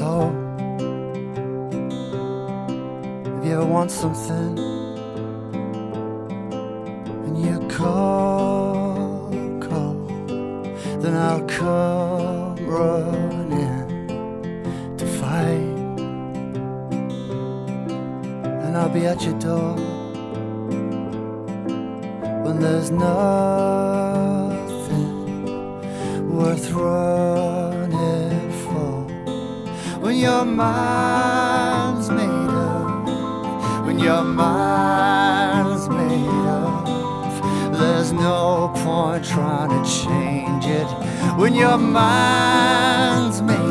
So, if you ever want something and you call, then I'll come running to fight, and I'll be at your door when there's nothing worth running for. When your mind's made up, when your mind's made up, there's no point trying to change it. When your mind's made